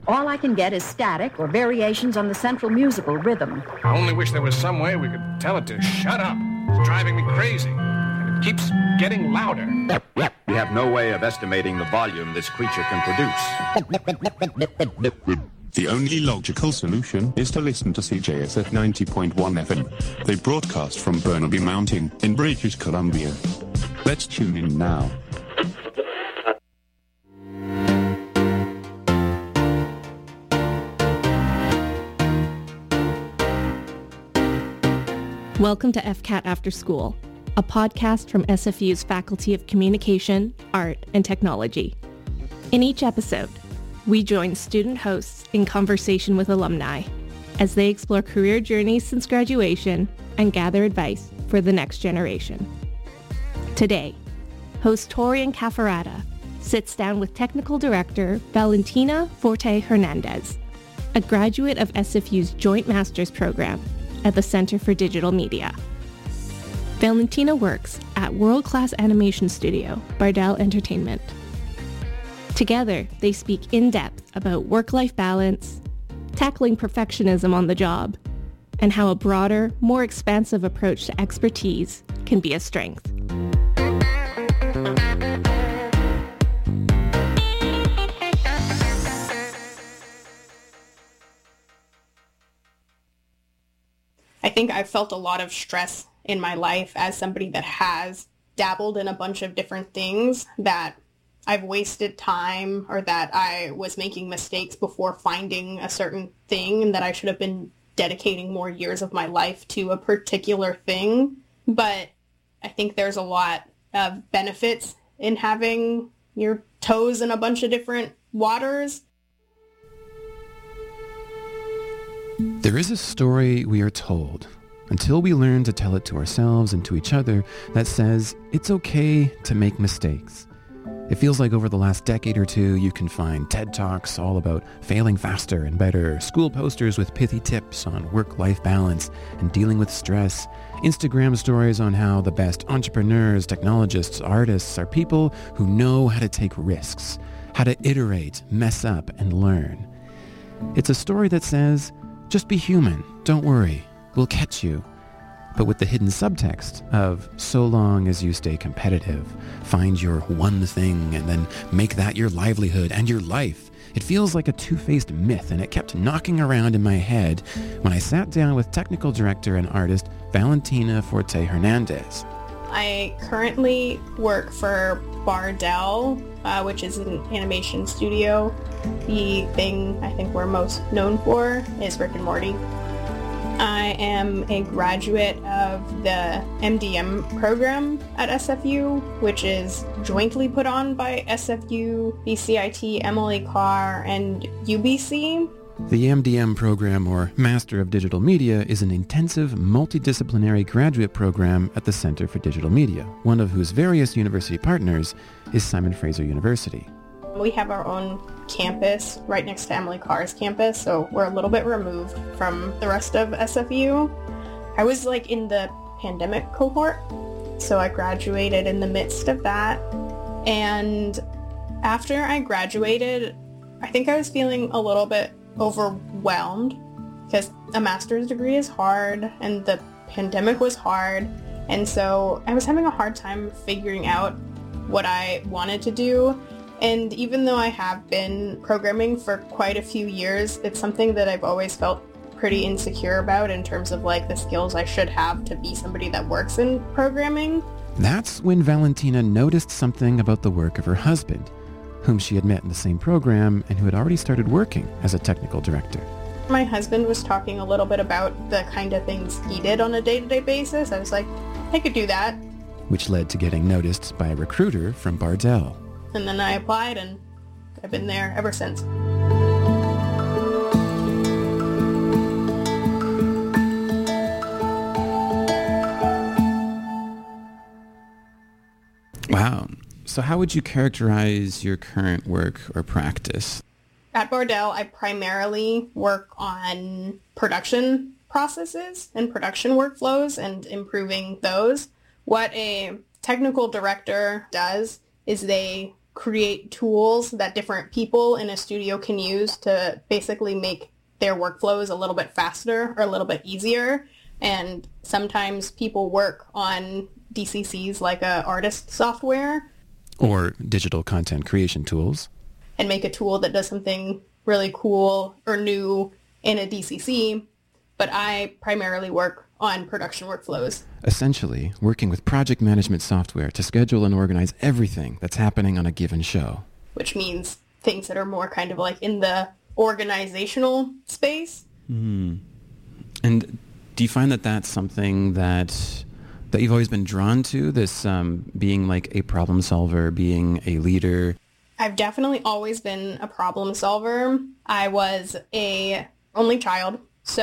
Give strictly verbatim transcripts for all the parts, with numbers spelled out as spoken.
All I can get is static or variations on the central musical rhythm. I only wish there was some way we could tell it to shut up. It's driving me crazy. And it keeps getting louder. We have no way of estimating the volume this creature can produce. The only logical solution is to listen to C J S at ninety point one F M. They broadcast from Burnaby Mountain in British Columbia. Let's tune in now. Welcome to F C A T After School, a podcast from S F U's Faculty of Communication, Art, and Technology. In each episode, we join student hosts in conversation with alumni as they explore career journeys since graduation and gather advice for the next generation. Today, host Torian Cafferata sits down with Technical Director Valentina Forte Hernandez, a graduate of S F U's Joint Master's Program at the Center for Digital Media. Valentina works at world-class animation studio Bardell Entertainment. Together, they speak in depth about work-life balance, tackling perfectionism on the job, and how a broader, more expansive approach to expertise can be a strength. I think I've felt a lot of stress in my life as somebody that has dabbled in a bunch of different things, that I've wasted time or that I was making mistakes before finding a certain thing and that I should have been dedicating more years of my life to a particular thing. But I think there's a lot of benefits in having your toes in a bunch of different waters. There is a story we are told, until we learn to tell it to ourselves and to each other, that says it's okay to make mistakes. It feels like over the last decade or two, you can find TED Talks all about failing faster and better, school posters with pithy tips on work-life balance and dealing with stress, Instagram stories on how the best entrepreneurs, technologists, artists are people who know how to take risks, how to iterate, mess up, and learn. It's a story that says, just be human, don't worry, we'll catch you. But with the hidden subtext of, so long as you stay competitive, find your one thing and then make that your livelihood and your life. It feels like a two-faced myth, and it kept knocking around in my head when I sat down with technical director and artist Valentina Forte Hernandez. I currently work for Bardell, uh, which is an animation studio. The thing I think we're most known for is Rick and Morty. I am a graduate of the M D M program at S F U, which is jointly put on by S F U, B C I T, Emily Carr, and U B C. The M D M program, or Master of Digital Media, is an intensive, multidisciplinary graduate program at the Center for Digital Media, one of whose various university partners is Simon Fraser University. We have our own campus right next to Emily Carr's campus, so we're a little bit removed from the rest of S F U. I was like in the pandemic cohort, so I graduated in the midst of that. And after I graduated, I think I was feeling a little bit overwhelmed because a master's degree is hard and the pandemic was hard. And so I was having a hard time figuring out what I wanted to do. And even though I have been programming for quite a few years, it's something that I've always felt pretty insecure about in terms of like the skills I should have to be somebody that works in programming. That's when Valentina noticed something about the work of her husband, whom she had met in the same program and who had already started working as a technical director. My husband was talking a little bit about the kind of things he did on a day-to-day basis. I was like, I could do that. Which led to getting noticed by a recruiter from Bardell. And then I applied, and I've been there ever since. Wow. So how would you characterize your current work or practice? At Bardell, I primarily work on production processes and production workflows and improving those. What a technical director does is they create tools that different people in a studio can use to basically make their workflows a little bit faster or a little bit easier. And sometimes people work on D C Cs like a artist software. Or digital content creation tools. And make a tool that does something really cool or new in a D C C. But I primarily work on production workflows. Essentially, working with project management software to schedule and organize everything that's happening on a given show. Which means things that are more kind of like in the organizational space. Mm. And do you find that that's something that that you've always been drawn to, this um, being like a problem solver, being a leader? I've definitely always been a problem solver. I was a only child,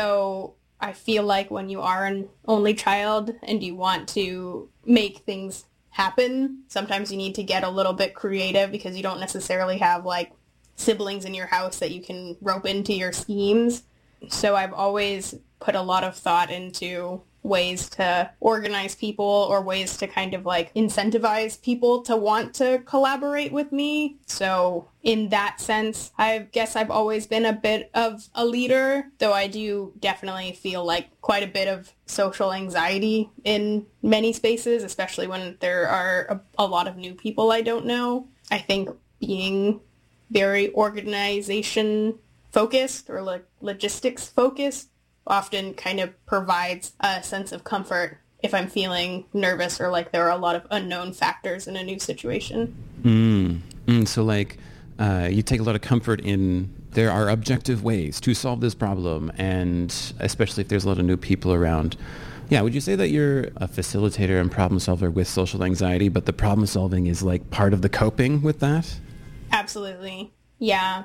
so I feel like when you are an only child and you want to make things happen, sometimes you need to get a little bit creative because you don't necessarily have like siblings in your house that you can rope into your schemes. So I've always put a lot of thought into ways to organize people or ways to kind of like incentivize people to want to collaborate with me. So in that sense, I guess I've always been a bit of a leader, though I do definitely feel like quite a bit of social anxiety in many spaces, especially when there are a, a lot of new people I don't know. I think being very organization focused or like logistics focused often kind of provides a sense of comfort if I'm feeling nervous or like there are a lot of unknown factors in a new situation. Mm. Mm, so like uh, you take a lot of comfort in there are objective ways to solve this problem, and especially if there's a lot of new people around. Yeah, would you say that you're a facilitator and problem solver with social anxiety, but the problem solving is like part of the coping with that? Absolutely. Yeah,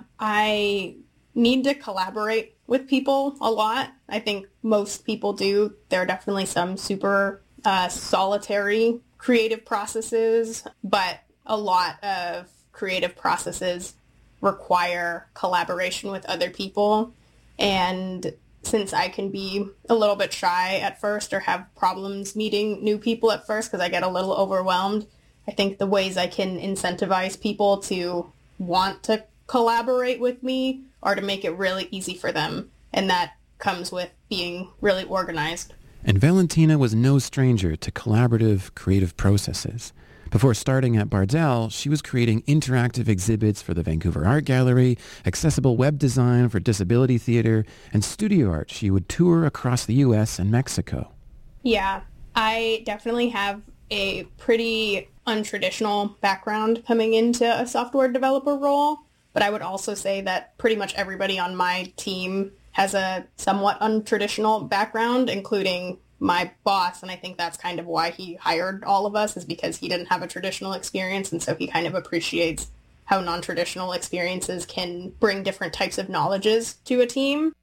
I need to collaborate with people a lot. I think most people do. There are definitely some super uh, solitary creative processes, but a lot of creative processes require collaboration with other people. And since I can be a little bit shy at first or have problems meeting new people at first because I get a little overwhelmed, I think the ways I can incentivize people to want to collaborate with me are to make it really easy for them. And that comes with being really organized. And Valentina was no stranger to collaborative, creative processes. Before starting at Bardell, she was creating interactive exhibits for the Vancouver Art Gallery, accessible web design for Disability Theatre, and studio art. She would tour across the U S and Mexico. Yeah, I definitely have a pretty untraditional background coming into a software developer role. But I would also say that pretty much everybody on my team has a somewhat untraditional background, including my boss. And I think that's kind of why he hired all of us, is because he didn't have a traditional experience. And so he kind of appreciates how non-traditional experiences can bring different types of knowledges to a team.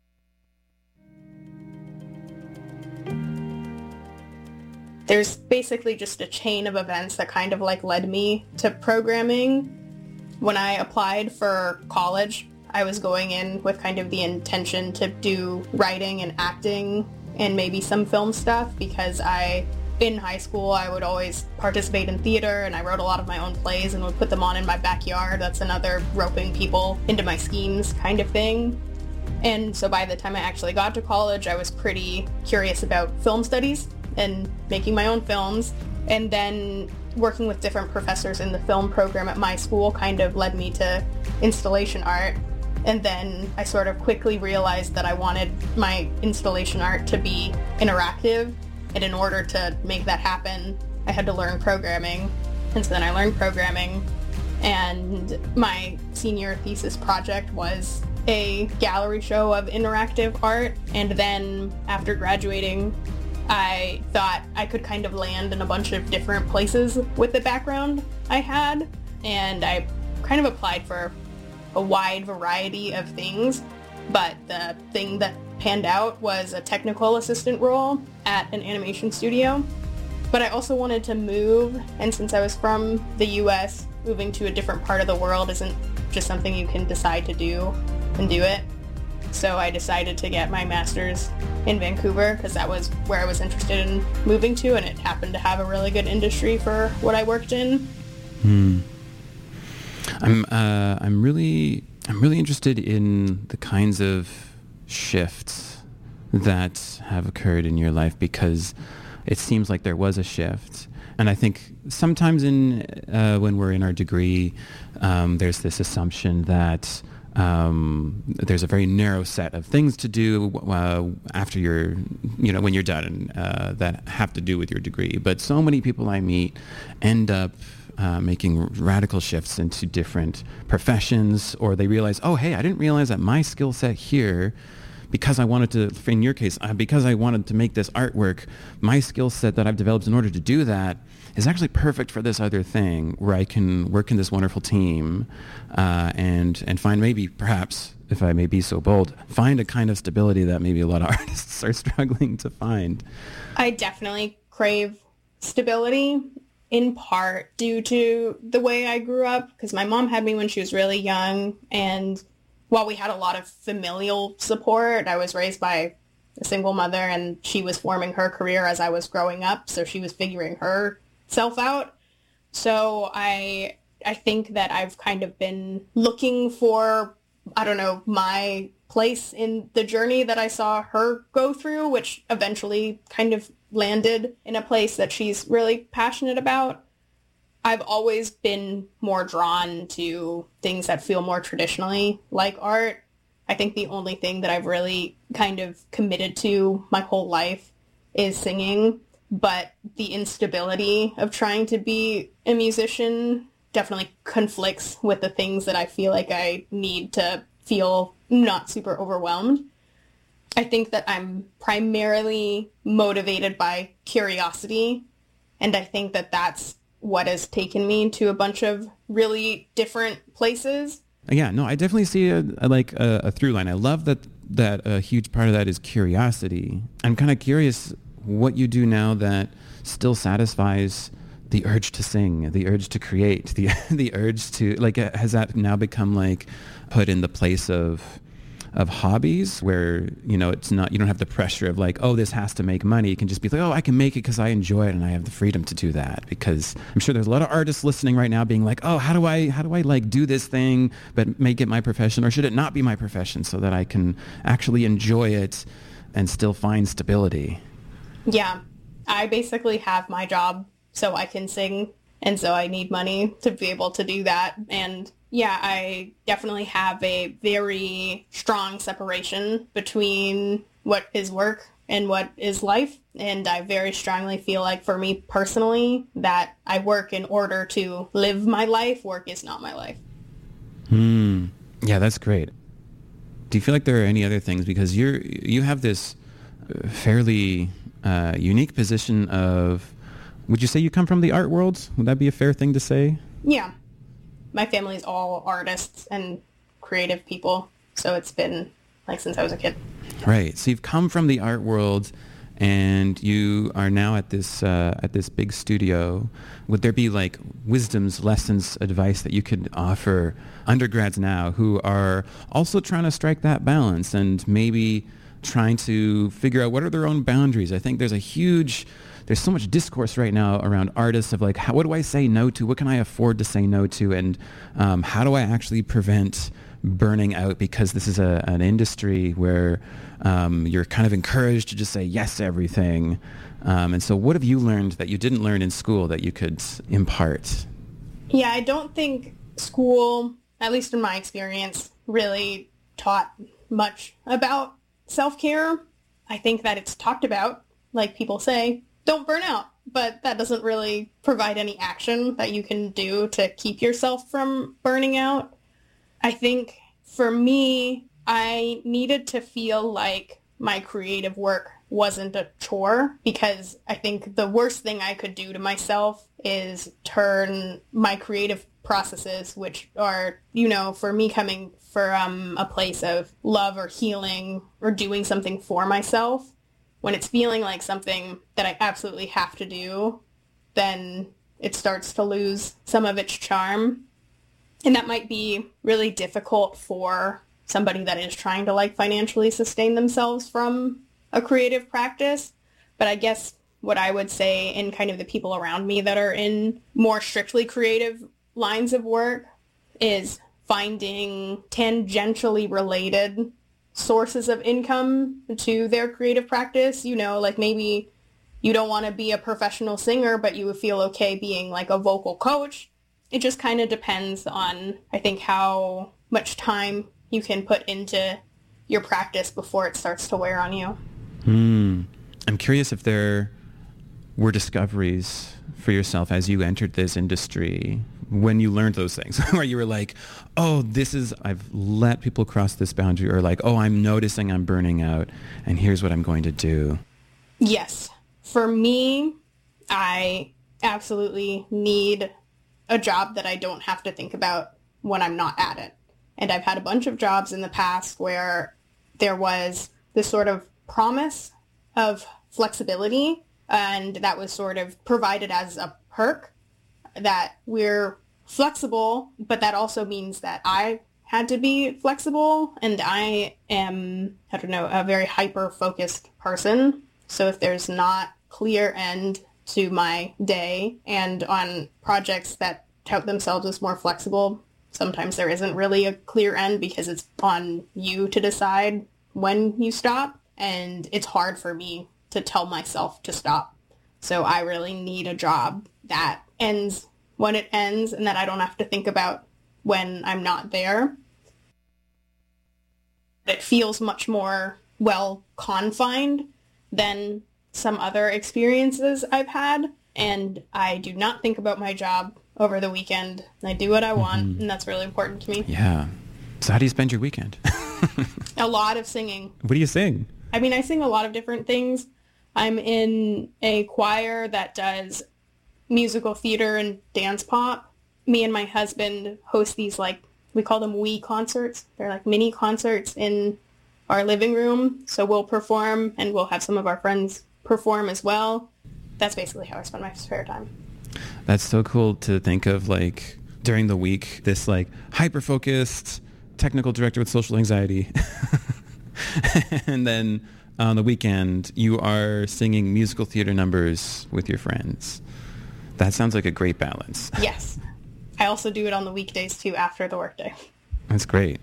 There's basically just a chain of events that kind of like led me to programming. When I applied for college, I was going in with kind of the intention to do writing and acting and maybe some film stuff because I, in high school, I would always participate in theater and I wrote a lot of my own plays and would put them on in my backyard. That's another roping people into my schemes kind of thing. And so by the time I actually got to college, I was pretty curious about film studies and making my own films. And then working with different professors in the film program at my school kind of led me to installation art. And then I sort of quickly realized that I wanted my installation art to be interactive. And in order to make that happen, I had to learn programming. And so then I learned programming. And my senior thesis project was a gallery show of interactive art. And then after graduating, I thought I could kind of land in a bunch of different places with the background I had, and I kind of applied for a wide variety of things, but the thing that panned out was a technical assistant role at an animation studio. But I also wanted to move, and since I was from the U S, moving to a different part of the world isn't just something you can decide to do and do it. So I decided to get my master's in Vancouver because that was where I was interested in moving to, and it happened to have a really good industry for what I worked in. Hmm. I'm uh, I'm really I'm really interested in the kinds of shifts that have occurred in your life, because it seems like there was a shift. And I think sometimes in uh, when we're in our degree, um, there's this assumption that um, there's a very narrow set of things to do uh, after you're, you know, when you're done uh, that have to do with your degree. But so many people I meet end up uh, making radical shifts into different professions, or they realize, oh, hey, I didn't realize that my skill set here, because I wanted to, in your case, uh, because I wanted to make this artwork, my skill set that I've developed in order to do that is actually perfect for this other thing, where I can work in this wonderful team uh, and and find maybe, perhaps, if I may be so bold, find a kind of stability that maybe a lot of artists are struggling to find. I definitely crave stability, in part due to the way I grew up, because my mom had me when she was really young, and while we had a lot of familial support, I was raised by a single mother, and she was forming her career as I was growing up, so she was figuring herself out. So I I think that I've kind of been looking for, I don't know, my place in the journey that I saw her go through, which eventually kind of landed in a place that she's really passionate about. I've always been more drawn to things that feel more traditionally like art. I think the only thing that I've really kind of committed to my whole life is singing, but the instability of trying to be a musician definitely conflicts with the things that I feel like I need to feel not super overwhelmed. I think that I'm primarily motivated by curiosity, and I think that that's what has taken me to a bunch of really different places. Yeah, no, I definitely see a, a like a, a through line. I love that that a huge part of that is curiosity. I'm kind of curious what you do now that still satisfies the urge to sing, the urge to create, the the urge to, like, has that now become like put in the place of of hobbies, where, you know, it's not, you don't have the pressure of like, oh, this has to make money. You can just be like, oh, I can make it because I enjoy it and I have the freedom to do that. Because I'm sure there's a lot of artists listening right now being like, oh, how do I how do I like do this thing but make it my profession, or should it not be my profession so that I can actually enjoy it and still find stability? Yeah, I basically have my job so I can sing, and so I need money to be able to do that. And yeah, I definitely have a very strong separation between what is work and what is life. And I very strongly feel like, for me personally, that I work in order to live my life. Work is not my life. Hmm. Yeah, that's great. Do you feel like there are any other things? Because you're you have this fairly uh, unique position of, would you say you come from the art world? Would that be a fair thing to say? Yeah. My family's all artists and creative people, so it's been like since I was a kid. Right. So you've come from the art world, and you are now at this uh, at this big studio. Would there be like wisdoms, lessons, advice that you could offer undergrads now who are also trying to strike that balance and maybe trying to figure out what are their own boundaries? I think there's a huge There's so much discourse right now around artists of like, how, what do I say no to? What can I afford to say no to? And um, how do I actually prevent burning out? Because this is a, an industry where um, you're kind of encouraged to just say yes to everything. Um, and so what have you learned that you didn't learn in school that you could impart? Yeah, I don't think school, at least in my experience, really taught much about self-care. I think that it's talked about, like people say, don't burn out, but that doesn't really provide any action that you can do to keep yourself from burning out. I think for me, I needed to feel like my creative work wasn't a chore, because I think the worst thing I could do to myself is turn my creative processes, which are, you know, for me coming from a place of love or healing or doing something for myself, when it's feeling like something that I absolutely have to do, then it starts to lose some of its charm. And that might be really difficult for somebody that is trying to like financially sustain themselves from a creative practice. But I guess what I would say in kind of the people around me that are in more strictly creative lines of work is finding tangentially related sources of income to their creative practice. You know, like maybe you don't want to be a professional singer, but you would feel okay being like a vocal coach. It just kind of depends on, I think, how much time you can put into your practice before it starts to wear on you. Hmm. I'm curious if there were discoveries for yourself as you entered this industry when you learned those things, where you were like, oh, this is, I've let people cross this boundary, or like, oh, I'm noticing I'm burning out, and here's what I'm going to do. Yes. For me, I absolutely need a job that I don't have to think about when I'm not at it. And I've had a bunch of jobs in the past where there was this sort of promise of flexibility, and that was sort of provided as a perk, that we're flexible, but that also means that I had to be flexible, and I am, I don't know, a very hyper-focused person. So if there's not clear end to my day, and on projects that tout themselves as more flexible, sometimes there isn't really a clear end because it's on you to decide when you stop, and it's hard for me to tell myself to stop. So I really need a job that ends when it ends and that I don't have to think about when I'm not there. It feels much more well confined than some other experiences I've had, and I do not think about my job over the weekend. I do what I want, mm-hmm. and that's really important to me. Yeah. So how do you spend your weekend? A lot of singing. What do you sing? I mean, I sing a lot of different things. I'm in a choir that does musical theater and dance pop. Me and my husband host these, like, we call them wee concerts. They're like mini concerts in our living room. So we'll perform, and we'll have some of our friends perform as well. That's basically how I spend my spare time. That's so cool to think of, like, during the week, this, like, hyper-focused technical director with social anxiety. And then on the weekend, you are singing musical theater numbers with your friends. That sounds like a great balance. Yes. I also do it on the weekdays, too, after the workday. That's great.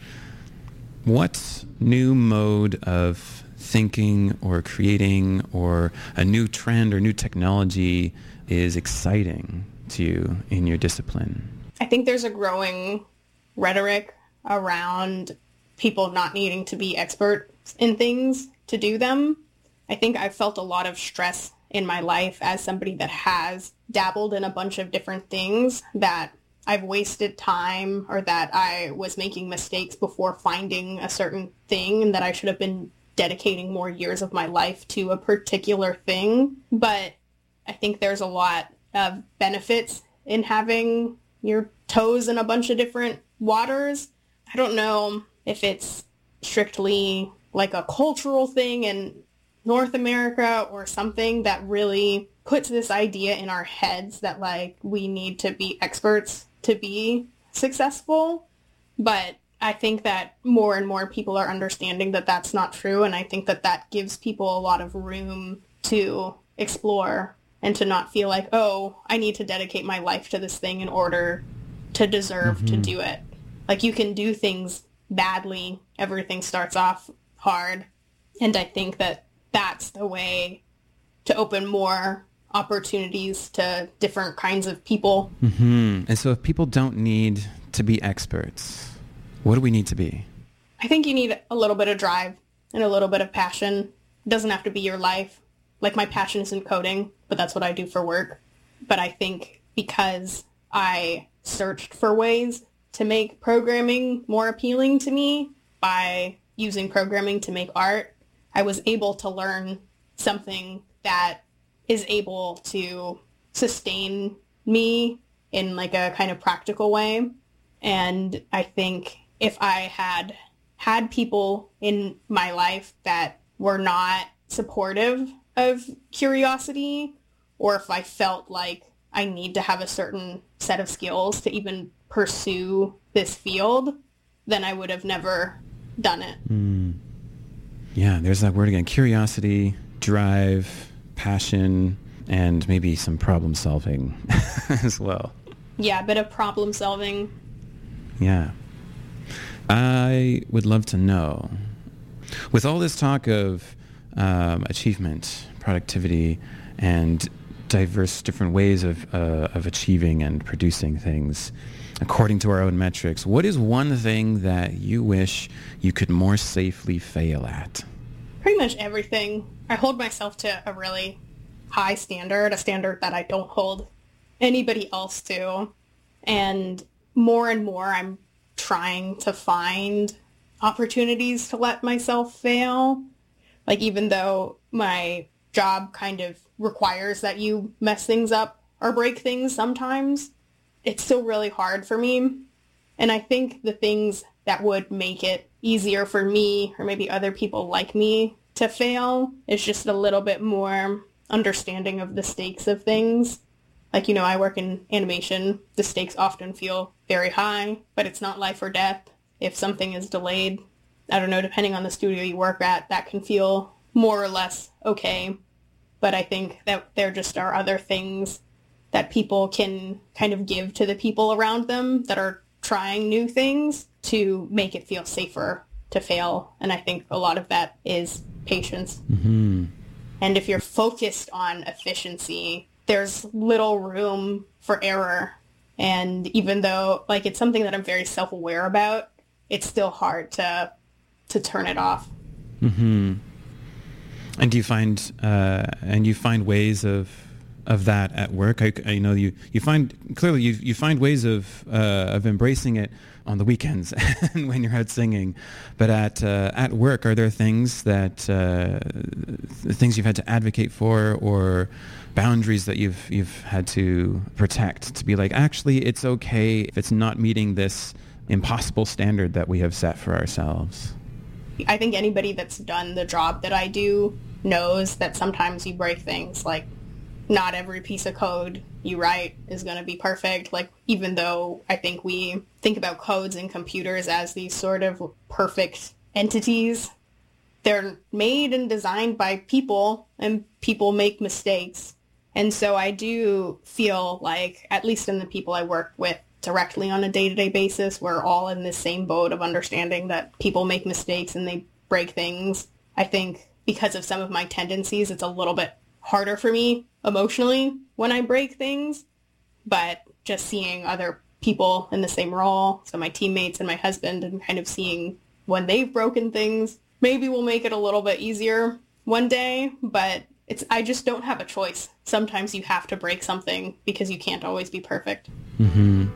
What new mode of thinking or creating or a new trend or new technology is exciting to you in your discipline? I think there's a growing rhetoric around people not needing to be experts in things to do them. I think I've felt a lot of stress in my life as somebody that has dabbled in a bunch of different things, that I've wasted time or that I was making mistakes before finding a certain thing, and that I should have been dedicating more years of my life to a particular thing. But I think there's a lot of benefits in having your toes in a bunch of different waters. I don't know if it's strictly like a cultural thing in North America or something that really puts this idea in our heads that, like, we need to be experts to be successful. But I think that more and more people are understanding that that's not true, and I think that that gives people a lot of room to explore and to not feel like, oh, I need to dedicate my life to this thing in order to deserve mm-hmm. to do it. Like, you can do things badly. Everything starts off hard. And I think that that's the way to open more opportunities to different kinds of people. Mm-hmm. And so if people don't need to be experts, what do we need to be? I think you need a little bit of drive and a little bit of passion. It doesn't have to be your life. Like, my passion is in coding, but that's what I do for work. But I think because I searched for ways to make programming more appealing to me by using programming to make art, I was able to learn something that is able to sustain me in, like, a kind of practical way. And I think if I had had people in my life that were not supportive of curiosity, or if I felt like I need to have a certain set of skills to even pursue this field, then I would have never done it. Mm. Yeah, there's that word again. Curiosity, drive, passion, and maybe some problem solving as well. Yeah, a bit of problem solving. Yeah. I would love to know, with all this talk of um, achievement, productivity, and diverse different ways of uh, of achieving and producing things according to our own metrics, what is one thing that you wish you could more safely fail at? Pretty much everything. I hold myself to a really high standard, a standard that I don't hold anybody else to. And more and more I'm trying to find opportunities to let myself fail. Like, even though my job kind of requires that you mess things up or break things sometimes, it's still really hard for me. And I think the things that would make it easier for me, or maybe other people like me, to fail is just a little bit more understanding of the stakes of things. Like, you know, I work in animation. The stakes often feel very high, but it's not life or death. If something is delayed, I don't know, depending on the studio you work at, that can feel more or less okay. But I think that there just are other things that people can kind of give to the people around them that are trying new things to make it feel safer to fail. And I think a lot of that is patience. Mm-hmm. And if you're focused on efficiency, there's little room for error. And even though, like, it's something that I'm very self-aware about, it's still hard to to turn it off. Mm-hmm. And do you find uh, and you find ways of of that at work? I, I know you, you find clearly you you find ways of uh, of embracing it on the weekends and when you're out singing. But at uh, at work, are there things that uh, things you've had to advocate for, or boundaries that you've you've had to protect to be like, actually, it's okay if it's not meeting this impossible standard that we have set for ourselves? I think anybody that's done the job that I do knows that sometimes you break things. Like, not every piece of code you write is going to be perfect. Like, even though I think we think about codes and computers as these sort of perfect entities, they're made and designed by people, and people make mistakes. And so I do feel like, at least in the people I work with directly on a day-to-day basis, we're all in this same boat of understanding that people make mistakes and they break things. I think because of some of my tendencies, it's a little bit harder for me emotionally when I break things, but just seeing other people in the same role, so my teammates and my husband, and kind of seeing when they've broken things, maybe will make it a little bit easier one day, but it's I just don't have a choice. Sometimes you have to break something because you can't always be perfect. Mm-hmm.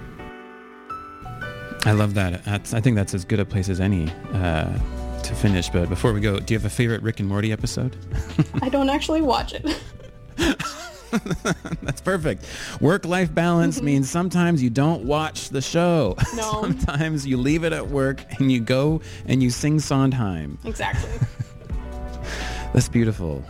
I love that. That's, I think that's as good a place as any uh, to finish. But before we go, do you have a favorite Rick and Morty episode? I don't actually watch it. That's perfect. Work-life balance means sometimes you don't watch the show. No. Sometimes you leave it at work and you go and you sing Sondheim. Exactly. That's beautiful.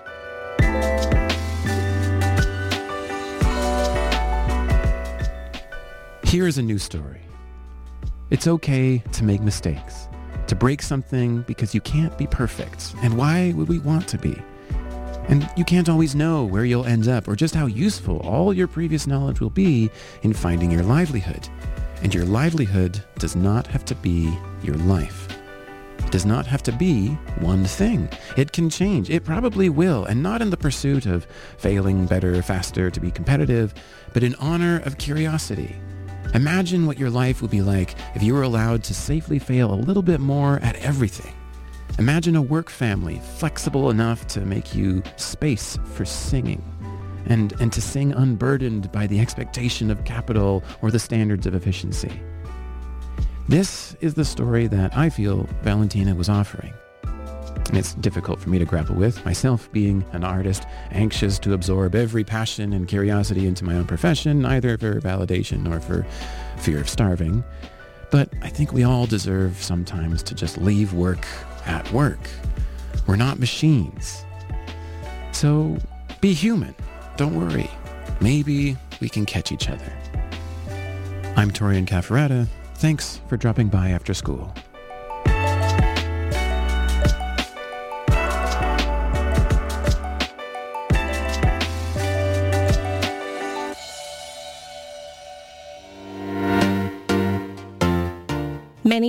Here is a new story. It's okay to make mistakes, to break something because you can't be perfect. And why would we want to be? And you can't always know where you'll end up or just how useful all your previous knowledge will be in finding your livelihood. And your livelihood does not have to be your life. It does not have to be one thing. It can change. It probably will, and not in the pursuit of failing better, faster, to be competitive, but in honor of curiosity. Imagine what your life would be like if you were allowed to safely fail a little bit more at everything. Imagine a work family flexible enough to make you space for singing, and, and to sing unburdened by the expectation of capital or the standards of efficiency. This is the story that I feel Valentina was offering. And it's difficult for me to grapple with, myself being an artist, anxious to absorb every passion and curiosity into my own profession, either for validation or for fear of starving. But I think we all deserve sometimes to just leave work at work. We're not machines. So be human. Don't worry. Maybe we can catch each other. I'm Torian Cafferata. Thanks for dropping by after school.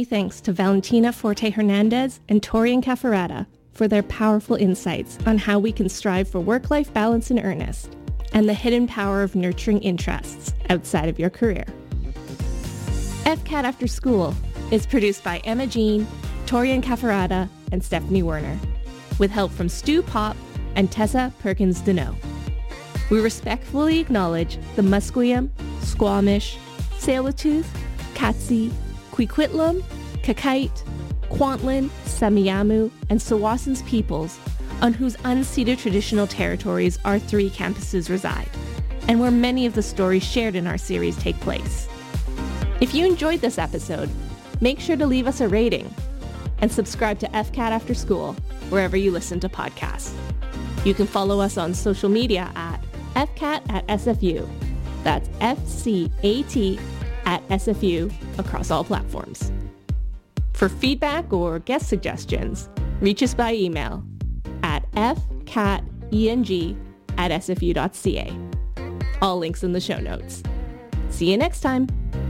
Many thanks to Valentina Forte Hernandez and Torian Cafferata for their powerful insights on how we can strive for work-life balance in earnest and the hidden power of nurturing interests outside of your career. F C A T After School is produced by Emma Jean, Torian Cafferata, and Stephanie Werner, with help from Stu Pop and Tessa Perkins-Deneau. We respectfully acknowledge the Musqueam, Squamish, Tsleil-Waututh, Katzie, Coquitlam, Kakite, Kwantlen, Semiahmoo, and Tsawwassen peoples on whose unceded traditional territories our three campuses reside, and where many of the stories shared in our series take place. If you enjoyed this episode, make sure to leave us a rating and subscribe to F C A T After School wherever you listen to podcasts. You can follow us on social media at F C A T at S F U. That's F C A T at S F U across all platforms. For feedback or guest suggestions, reach us by email at f cat eng at s f u dot c a. All links in the show notes. See you next time.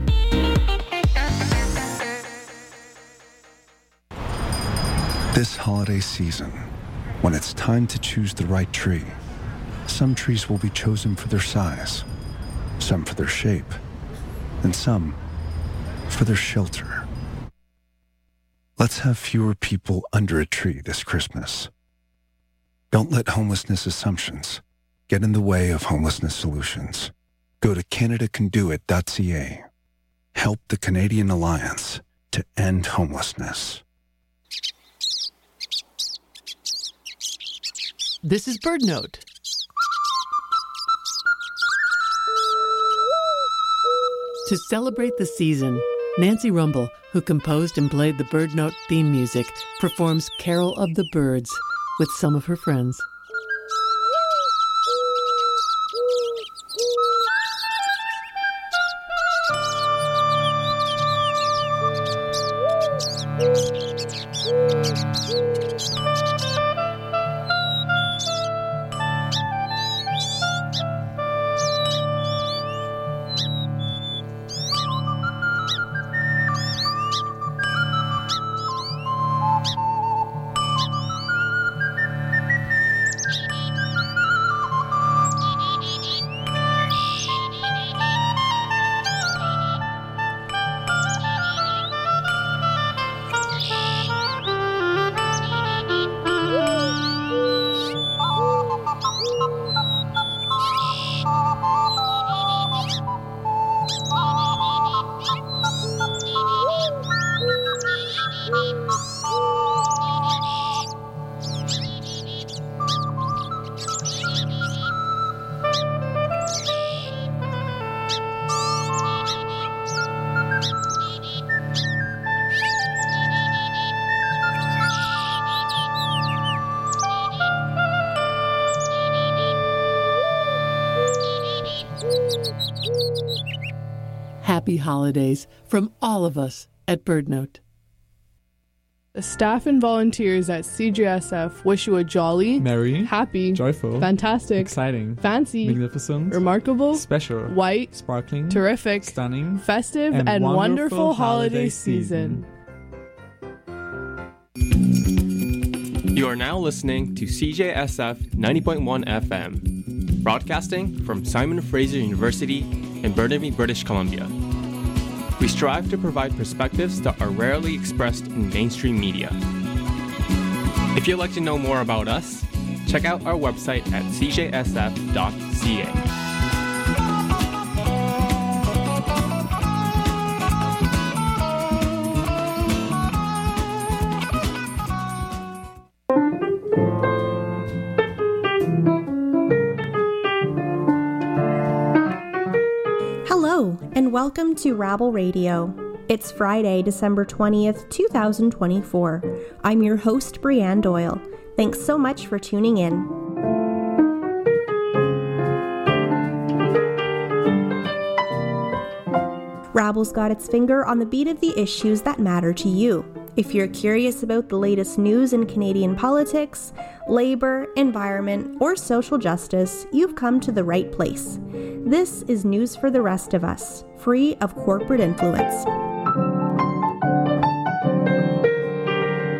This holiday season, when it's time to choose the right tree, some trees will be chosen for their size, some for their shape, and some for their shelter. Let's have fewer people under a tree this Christmas. Don't let homelessness assumptions get in the way of homelessness solutions. Go to canada can do it dot c a. Help the Canadian Alliance to end homelessness. This is BirdNote. To celebrate the season, Nancy Rumble, who composed and played the BirdNote theme music, performs Carol of the Birds with some of her friends. Happy holidays from all of us at BirdNote. The staff and volunteers at C J S F wish you a jolly, merry, happy, joyful, fantastic, exciting, fancy, magnificent, remarkable, special, white, sparkling, terrific, stunning, festive, and, and wonderful, wonderful holiday, holiday season. season. You are now listening to C J S F ninety point one F M, broadcasting from Simon Fraser University in Burnaby, British Columbia. We strive to provide perspectives that are rarely expressed in mainstream media. If you'd like to know more about us, check out our website at c j s f dot c a. Hello, and welcome to Rabble Radio. It's Friday, December twentieth, two thousand twenty-four. I'm your host, Brianne Doyle. Thanks so much for tuning in. Rabble's got its finger on the beat of the issues that matter to you. If you're curious about the latest news in Canadian politics, labor, environment, or social justice, you've come to the right place. This is News for the Rest of Us, free of corporate influence.